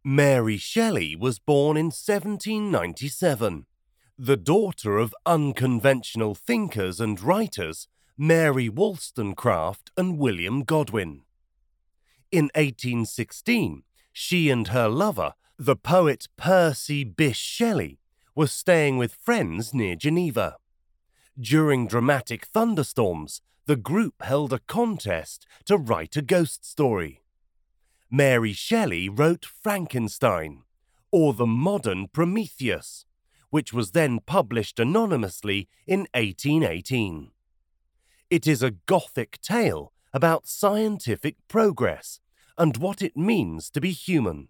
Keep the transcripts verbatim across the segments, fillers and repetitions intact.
Mary Shelley was born in seventeen ninety-seven, the daughter of unconventional thinkers and writers Mary Wollstonecraft and William Godwin. In eighteen sixteen, she and her lover, the poet Percy Bysshe Shelley, were staying with friends near Geneva. During dramatic thunderstorms, the group held a contest to write a ghost story. Mary Shelley wrote Frankenstein, or the modern Prometheus, which was then published anonymously in eighteen eighteen. It is a Gothic tale about scientific progress and what it means to be human.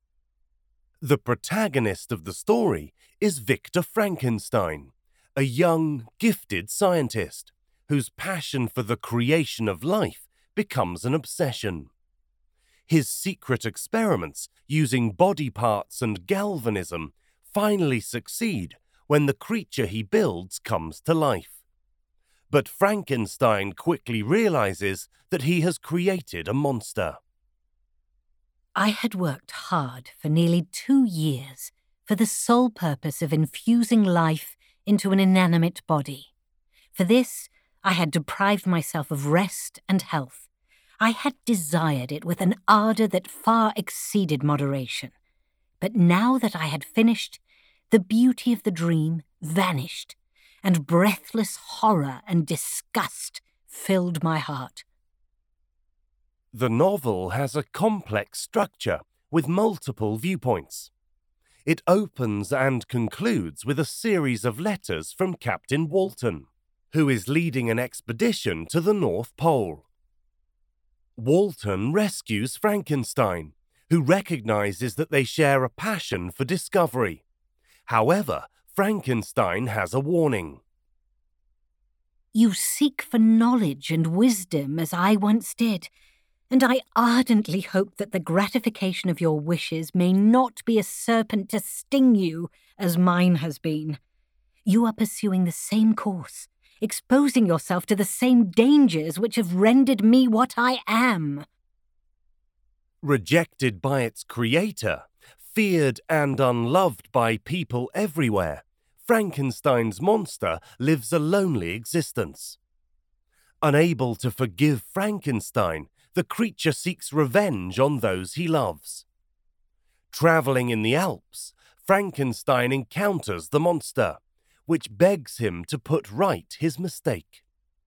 The protagonist of the story is Victor Frankenstein, a young, gifted scientist whose passion for the creation of life becomes an obsession. His secret experiments using body parts and galvanism finally succeed when the creature he builds comes to life. But Frankenstein quickly realizes that he has created a monster. I had worked hard for nearly two years for the sole purpose of infusing life into an inanimate body. For this, I had deprived myself of rest and health. I had desired it with an ardour that far exceeded moderation. But now that I had finished, the beauty of the dream vanished, and breathless horror and disgust filled my heart. The novel has a complex structure with multiple viewpoints. It opens and concludes with a series of letters from Captain Walton, who is leading an expedition to the North Pole. Walton rescues Frankenstein, who recognizes that they share a passion for discovery. However, Frankenstein has a warning. You seek for knowledge and wisdom as I once did, and I ardently hope that the gratification of your wishes may not be a serpent to sting you as mine has been. You are pursuing the same course, exposing yourself to the same dangers which have rendered me what I am. Rejected by its creator, feared and unloved by people everywhere, Frankenstein's monster lives a lonely existence. Unable to forgive Frankenstein, the creature seeks revenge on those he loves. Traveling in the Alps, Frankenstein encounters the monster, which begs him to put right his mistake.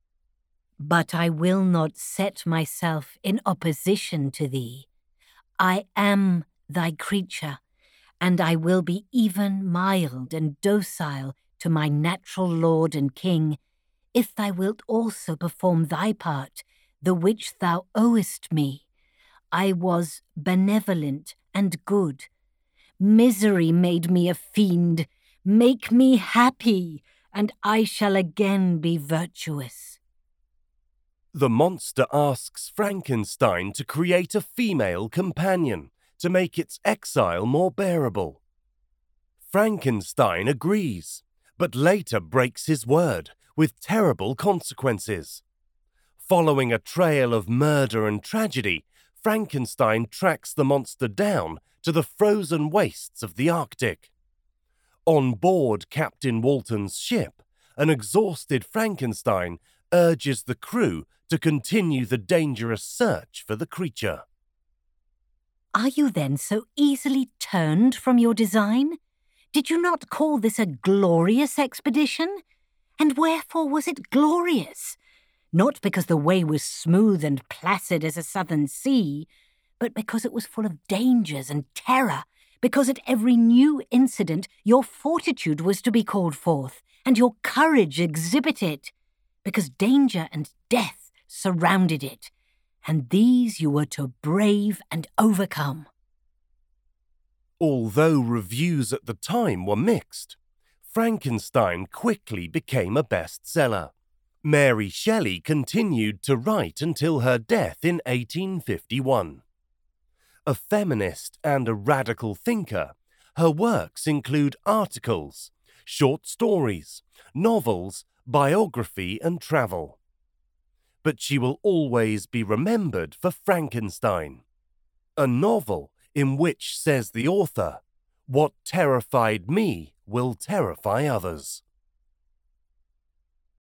But I will not set myself in opposition to thee. I am thy creature, and I will be even mild and docile to my natural lord and king, if thou wilt also perform thy part, the which thou owest me. I was benevolent and good. Misery made me a fiend. Make me happy, and I shall again be virtuous. The monster asks Frankenstein to create a female companion to make its exile more bearable. Frankenstein agrees, but later breaks his word with terrible consequences. Following a trail of murder and tragedy, Frankenstein tracks the monster down to the frozen wastes of the Arctic. On board Captain Walton's ship, an exhausted Frankenstein urges the crew to continue the dangerous search for the creature. Are you then so easily turned from your design? Did you not call this a glorious expedition? And wherefore was it glorious? Not because the way was smooth and placid as a southern sea, but because it was full of dangers and terror, because at every new incident your fortitude was to be called forth, and your courage exhibited, because danger and death surrounded it, and these you were to brave and overcome. Although reviews at the time were mixed, Frankenstein quickly became a bestseller. Mary Shelley continued to write until her death in eighteen fifty-one. A feminist and a radical thinker, her works include articles, short stories, novels, biography and travel. But she will always be remembered for Frankenstein, a novel in which says the author, "What terrified me will terrify others."